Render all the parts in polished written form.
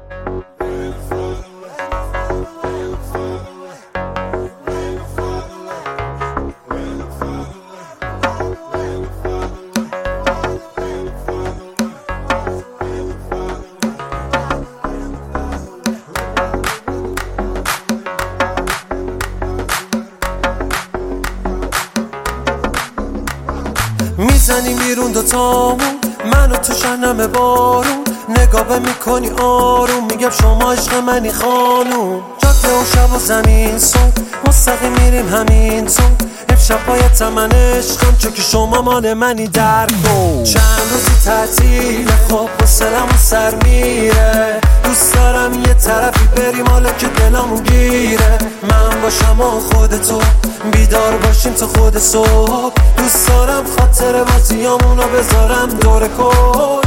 میزنیم بیرون دوتامون، من و تو شنم بارون، نگاه میکنی آروم، میگم شما عشق منی خانوم. جاده و شب و زمین سون، مستقیم میریم همین تو، امشب باید من عشقم چون که شما مال منی در کن. چند روزی تعطیل خب حوصله‌مون سر میره، دوست دارم یه طرفی بریم حالا که دلمون گیره. من باشم و خودتو بیدار باشیم تا خود صبح، دوست دارم خاطر بازیامونو بذارم دور کن.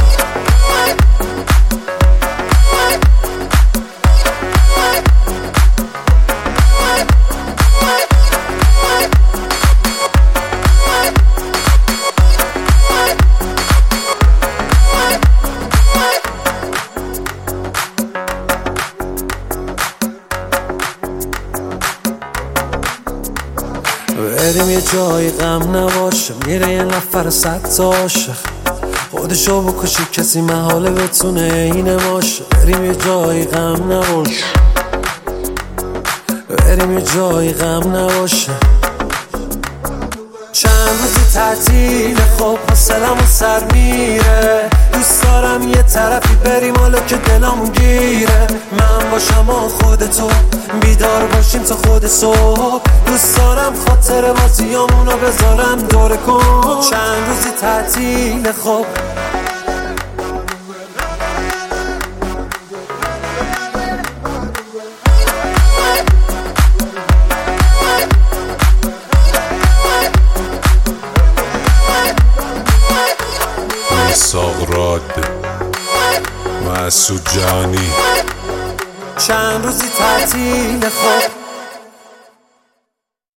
بریم یه جایی غم نباشه، میره یه نفر 100 تا عاشق، خودشو بکشه کسی محاله بتونه اینه باشه. بریم یه جایی غم نباشه، بریم یه جایی غم نباشه. چند روزی تعطیل خب حوصله‌مون سر میره، دوست دارم یه طرفی بریم حالا که دلمون گیره. من باشم و خودتو بیدار باشیم تا خود صبح، دوست دارم خاطر بازیامونو بذارم دور کن. چند روزی تعطیل خب ساغراد مسعود جهانی. چند روزی تعطیل خب